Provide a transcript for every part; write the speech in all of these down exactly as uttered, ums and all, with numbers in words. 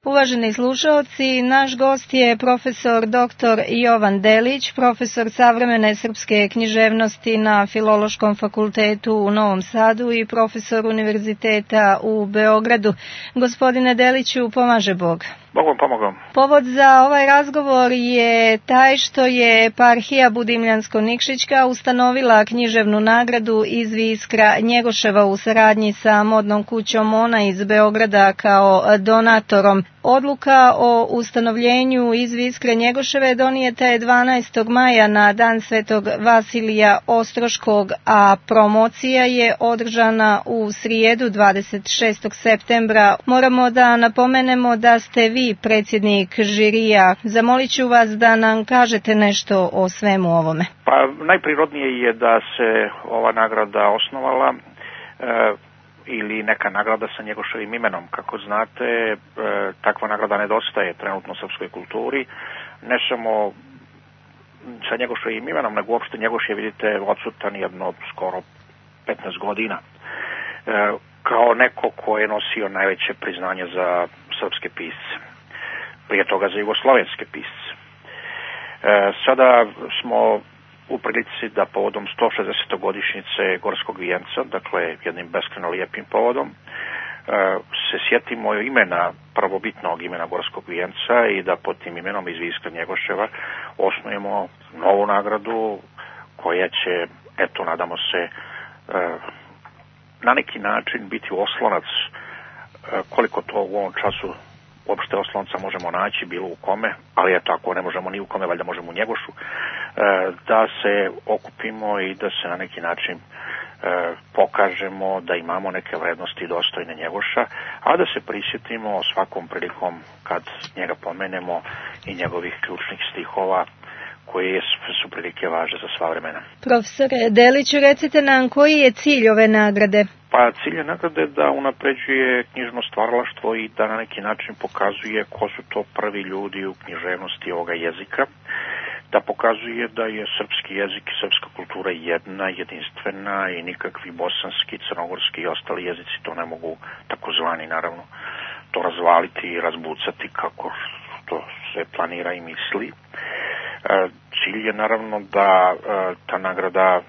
Uvaženi slušaoci, naš gost je profesor doktor Jovan Delić, profesor savremene srpske književnosti na Filološkom fakultetu u Novom Sadu i profesor univerziteta u Beogradu. Gospodine Deliću, pomaže Bog. Bogom pomogom. Povod za ovaj razgovor je taj što je eparhija Budimljansko-Nikšićka ustanovila književnu nagradu Iz Iskra Njegoševa u saradnji sa modnom kućom Ona iz Beograda kao donatorom. Odluka o ustanovljenju Iz Iskre Njegoševe donijeta je dvanaestog maja na dan Svetog Vasilija Ostroškog, a promocija je održana u srijedu dvadeset šestog septembra. Moramo da napomenemo da ste vi predsjednik žirija. Zamolit ću vas da nam kažete nešto o svemu ovome. Pa najprirodnije je da se ova nagrada osnovala e, ili neka nagrada sa Njegoševim imenom. Kako znate, e, takva nagrada nedostaje trenutno u srpskoj kulturi. Ne samo sa Njegoševim imenom, nego uopšte Njegoš je, vidite, odsutan jedno skoro petnaest godina. E, kao neko ko je nosio najveće priznanje za srpske pisce, prije toga za jugoslovenske pisce. E, sada smo u prilici da povodom sto šezdesetog godišnjice Gorskog vijenca, dakle jednim beskrajno lijepim povodom, e, se sjetimo imena, prvobitnog imena Gorskog vijenca i da pod tim imenom Iz Iskre Njegoševa osnujemo novu nagradu koja će, eto, nadamo se, e, na neki način biti oslonac, e, koliko to u ovom času uopšte oslonca možemo naći, bilo u kome, ali eto, ako ne možemo ni u kome, valjda možemo u Njegošu, da se okupimo i da se na neki način pokažemo da imamo neke vrednosti dostojne Njegoša, a da se prisjetimo svakom prilikom kad njega pomenemo i njegovih ključnih stihova koje su prilike važe za sva vremena. Profesore Deliću, recite nam koji je cilj ove nagrade? Pa cilj je nagrade da unapređuje knjižno stvaralaštvo i da na neki način pokazuje ko su to prvi ljudi u književnosti ovoga jezika, da pokazuje da je srpski jezik i srpska kultura jedna, jedinstvena i nikakvi bosanski, crnogorski i ostali jezici to ne mogu, takozvani naravno, to razvaliti i razbucati kako to se planira i misli. Cilj je naravno da ta nagrada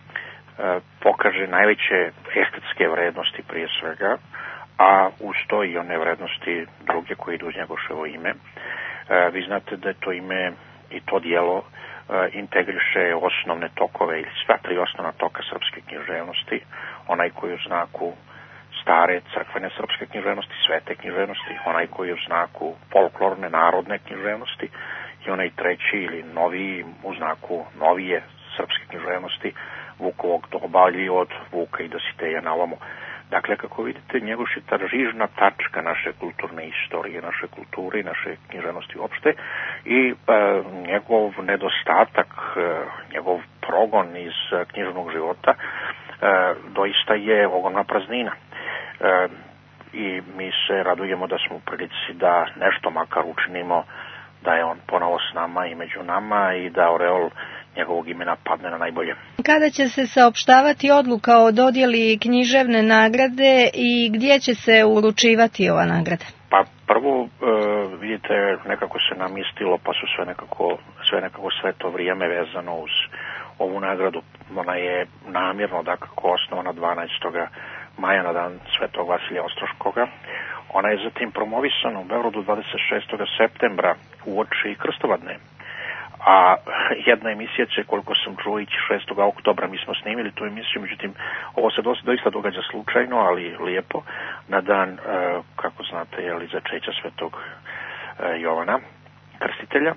pokaže najveće estetske vrednosti prije svega, a uz to i one vrednosti druge koje idu uz Njegoševo ime. Vi znate da je to ime i to dijelo integriše osnovne tokove ili sva tri osnovna toka srpske književnosti, onaj koji je u znaku stare crkvene srpske književnosti, svete književnosti, onaj koji je u znaku folklorne narodne književnosti i onaj treći ili noviji u znaku novije srpske književnosti, Vukovog doba ili od Vuka i Dositeja na ovamo. Dakle, kako vidite, Njegoš je ta žižna tačka naše kulturne istorije, naše kulture i naše književnosti uopšte i e, njegov nedostatak, e, njegov progon iz e, književnog života e, doista je ogromna praznina. E, I mi se radujemo da smo u prilici da nešto makar učinimo, da je on ponovo s nama i među nama i da oreol njegovog imena padne na najbolje. Kada će se saopštavati odluka o dodjeli književne nagrade i gdje će se uručivati ova nagrada? Pa prvo, e, vidite, nekako se namistilo, pa su sve nekako, sve nekako sve to vrijeme vezano uz ovu nagradu. Ona je namjerno, dakako, osnovana dvanaestog maja na dan Svetog Vasilija Ostroškoga. Ona je zatim promovisana u Beogradu dvadeset šestog septembra uoči Krstovadne. A jedna emisija će, koliko sam čuo, ići šestog oktobra. Mi smo snimili tu emisiju, međutim, ovo se dosta, doista događa slučajno, ali lijepo, na dan, e, kako znate, je li začeća Svetog e, Jovana, Krstitelja.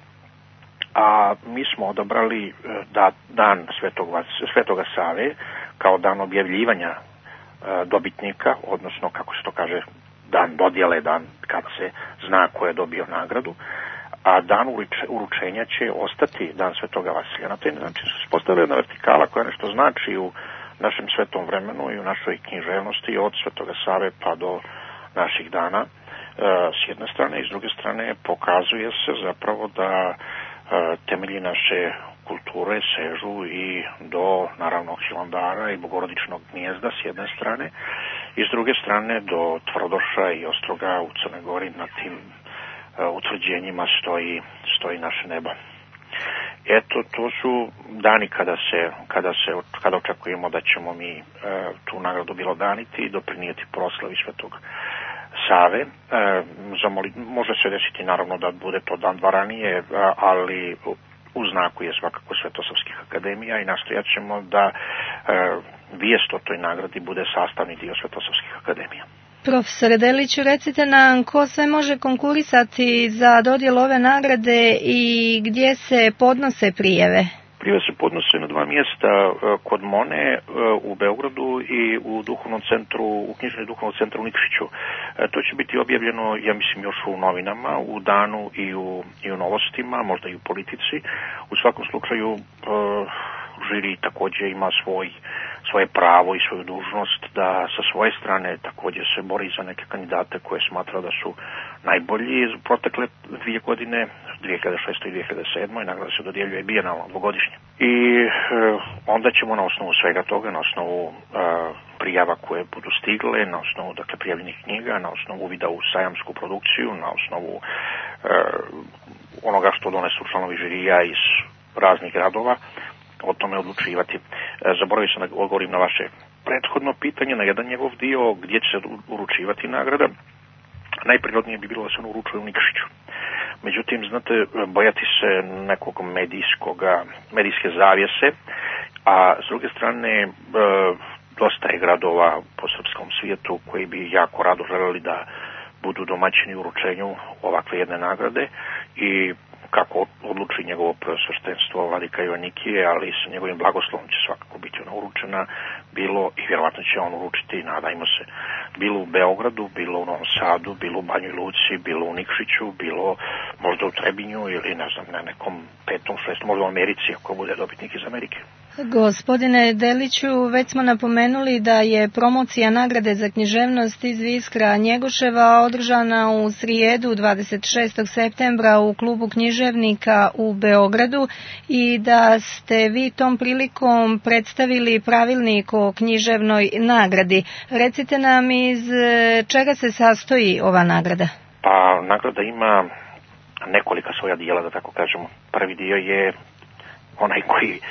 A mi smo odabrali da, dan Svetog, Svetoga Save kao dan objavljivanja e, dobitnika, odnosno, kako se to kaže, dan dodjele, dan kad se zna ko je dobio nagradu, a dan uručenja će ostati dan Svetoga Vasilija. Na taj način se postavlja jedna vertikala koja nešto znači u našem svetom vremenu i u našoj književnosti od Svetoga Save pa do naših dana. E, s jedne strane i s druge strane pokazuje se zapravo da e, temelji naše kulture sežu i do, naravno, Hilandara i Bogorodičnog gnijezda s jedne strane i s druge strane do Tvrdoša i Ostroga u Crnoj Gori na tim utvrđenjima stoji, stoji naše nebo. Eto, to su dani kada se, kada se, kada očekujemo da ćemo mi e, tu nagradu bjelodaniti i doprinijeti proslavi Svetog Save. E, zamoli, može se desiti naravno da bude to dan dva ranije, ali u znaku je svakako Svetosavskih akademija i nastojat ćemo da e, vijest o toj nagradi bude sastavni dio Svetosavskih akademija. Profesore Deliću, recite nam ko sve može konkurisati za dodjelu ove nagrade i gdje se podnose prijave? Prijave se podnose na dva mjesta, kod Mone u Beogradu i u duhovnom centru, u knjižnom duhovnom centru u Nikšiću. To će biti objavljeno, ja mislim, još u novinama, u Danu i u, i u Novostima, možda i u Politici. U svakom slučaju žiri također ima svoj, svoje pravo i svoju dužnost da sa svoje strane također se bori za neke kandidate koje smatra da su najbolji u protekle dvije godine, dvije hiljade šeste i dvije hiljade sedme. Nagrada se dodjeljuje bijenalno dvogodišnje. I e, onda ćemo na osnovu svega toga, na osnovu e, prijava koje budu stigle, na osnovu dakle prijavljenih knjiga, na osnovu uvida u sajamsku produkciju, na osnovu e, onoga što donesu članovi žirija iz raznih gradova, o tome odlučivati. Zaboravio sam da odgovorim na vaše prethodno pitanje, na jedan njegov dio gdje će se uručivati nagrada. Najprirodnije bi bilo da se ono uručuje u Nikšiću. Međutim, znate, bojati se nekog medijskoga, medijske zavjese, a s druge strane e, dosta je gradova po srpskom svijetu koji bi jako rado želeli da budu domaćini u uručenju ovakve jedne nagrade i kako odluči njegovo preosveštenstvo vladika Joanikije, ali sa njegovim blagoslovom će svakako biti ona uručena, bilo i vjerovatno će on uručiti, nadajmo se, bilo u Beogradu, bilo u Novom Sadu, bilo u Banjoj Luci, bilo u Nikšiću, bilo možda u Trebinju ili ne znam, na nekom petom, šestom, možda u Americi ako bude dobitnik iz Amerike. Gospodine Deliću, već smo napomenuli da je promocija nagrade za književnost iz Viskra Njegoševa održana u srijedu dvadeset šestog septembra u klubu književnika u Beogradu i da ste vi tom prilikom predstavili pravilnik o književnoj nagradi. Recite nam iz čega se sastoji ova nagrada? Pa nagrada ima nekolika svoja dijela, da tako kažemo. Prvi dio je onaj koji e,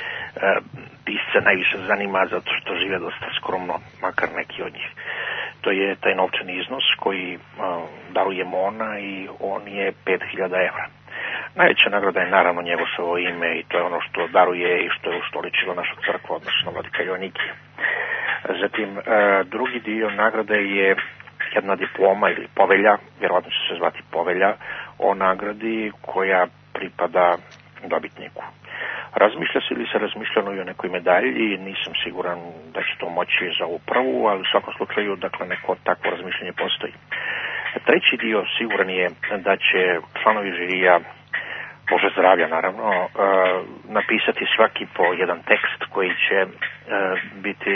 pisce najviše zanima zato što žive dosta skromno, makar neki od njih. To je taj novčani iznos koji e, daruje Mona i on je pet hiljada evra. Najveća nagrada je naravno Njegoševo ime i to je ono što daruje i što je ustoličilo naša crkva, odnosno vladika Joanikije. Zatim, e, drugi dio nagrade je jedna diploma ili povelja, vjerovatno će se zvati povelja o nagradi koja pripada dobitniku. Razmišlja se ili se razmišljano i o nekoj medalji, nisam siguran da će to moći za ovu prvu, ali u svakom slučaju, dakle, neko takvo razmišljanje postoji. Treći dio siguran je da će članovi žirija, Bože zdravlja naravno, uh, napisati svaki po jedan tekst koji će uh, biti,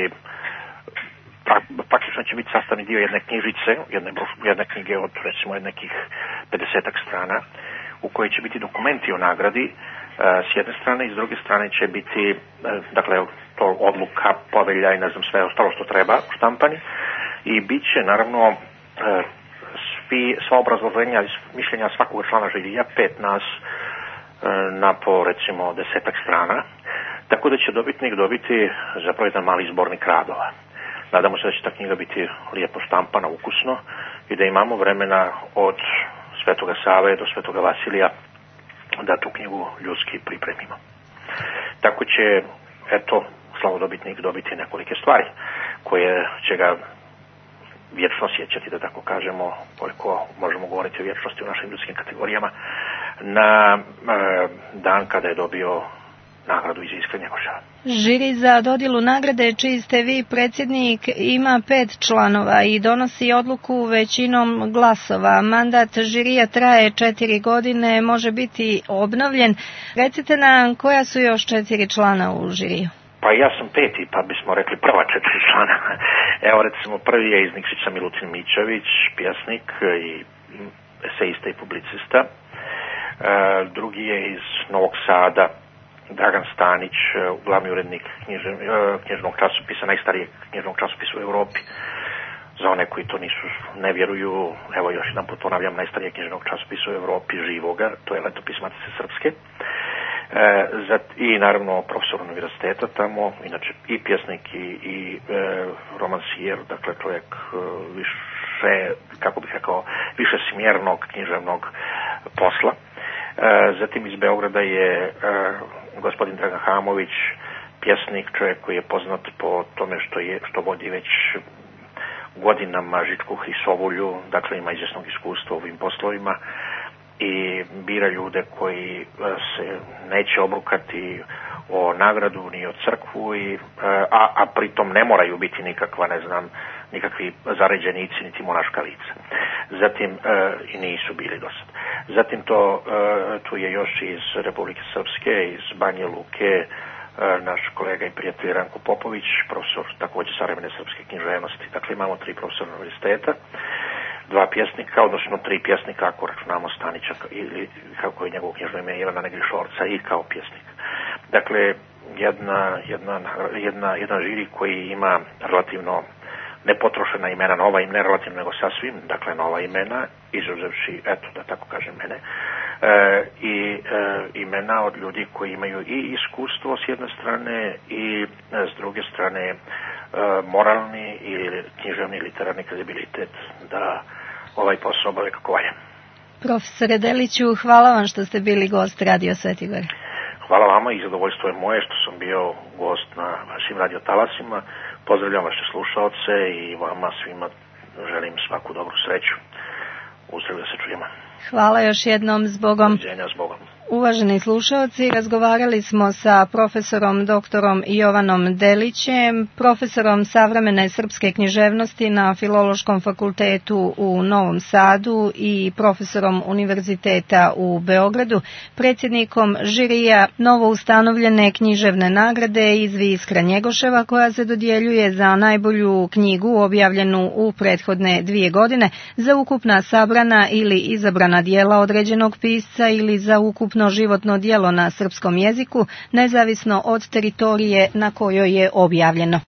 praktično će biti sastavni dio jedne knjižice, jedne, jedne knjige od recimo nekih pedesetak strana, u kojoj će biti dokumenti o nagradi s jedne strane i s druge strane će biti, dakle, to odluka, povelja i ne znam sve ostalo što treba štampani i bit će naravno svi, sva obrazloženja i mišljenja svakog člana žirija, pet nas na po recimo desetak strana, tako da će dobitnik dobiti zapravo jedan mali zbornik radova. Nadamo se da će ta knjiga biti lijepo štampana, ukusno i da imamo vremena od Svetoga Save do Svetoga Vasilija da tu knjigu ljudski pripremimo. Tako će, eto, slavodobitnik dobiti nekolike stvari koje će ga vječno sjećati, da tako kažemo, koliko možemo govoriti o vječnosti u našim ljudskim kategorijama, na e, dan kada je dobio nagradu iz Viskra Njegoševa. Žiri za dodjelu nagrade, čiji ste vi predsjednik, ima pet članova i donosi odluku većinom glasova. Mandat žirija traje četiri godine, može biti obnovljen. Recite nam koja su još četiri člana u žiriju? Pa ja sam peti, pa bismo rekli prva četiri člana. Evo recimo prvi je iz Nikšića Milutin Mićević, pjesnik i esejista i publicista. E, drugi je iz Novog Sada Dragan Stanić, glavni urednik književnog časopisa, najstarijeg književnog časopisa u Europi. Za one koji to nisu, ne vjeruju, evo još jedan put ponavljam, najstarijeg književnog časopisa u Evropi, živoga, to je Letopis Matice Srpske. E, za, I naravno profesor univerziteta tamo, inače i pjesnik i, i e, romansijer, dakle čovjek e, više, kako bih rekao, više smjernog književnog posla. E, zatim iz Beograda je e, gospodin Dragan Hamović, pjesnik, čovjek koji je poznat po tome što je što vodi već godinama Žičku Hrisovulju, dakle ima izvjesnog iskustva u ovim poslovima i bira ljude koji se neće obrukati o nagradu ni o crkvu, i, a, a pritom ne moraju biti nikakva, ne znam, nikakvi zaređenici niti monaška lica. Zatim e, i nisu bili do sad. Zatim to, e, tu je još iz Republike Srpske, iz Banje Luke, naš kolega i prijatelj Ranko Popović, profesor također savremene srpske književnosti. Dakle, imamo tri profesora univerziteta, dva pjesnika, odnosno tri pjesnika ako računamo Stanića ili kako je njegovo knjižno ime Ivana Negrišorca i kao pjesnik. Dakle, jedna, jedna, jedna, jedan žiri koji ima relativno nepotrošena imena, nova imena, relativno nego sasvim, dakle nova imena, izuzevši, eto da tako kažem mene, e, i e, imena od ljudi koji imaju i iskustvo s jedne strane i e, s druge strane e, moralni ili književni literarni kredibilitet da ovaj posao obave kako valja. Profesore Deliću, hvala vam što ste bili gost Radio Sveti Gor. Hvala vama i zadovoljstvo je moje što sam bio gost na vašim radiotalasima. Pozdravljam vaše slušaoce i vama svima želim svaku dobru sreću. Uzdravlja se, čujemo. Hvala još jednom, zbogom. Doviđenja, zbogom. Uvaženi slušalci, razgovarali smo sa profesorom doktorom Jovanom Delićem, profesorom savremene srpske književnosti na Filološkom fakultetu u Novom Sadu i profesorom univerziteta u Beogradu, predsjednikom žirija novo ustanovljene književne nagrade Izvi Iskra Njegoševa, koja se dodjeljuje za najbolju knjigu objavljenu u prethodne dvije godine, za ukupna sabrana ili izabrana dijela određenog pisca ili za ukupno životno djelo na srpskom jeziku, nezavisno od teritorije na kojoj je objavljeno.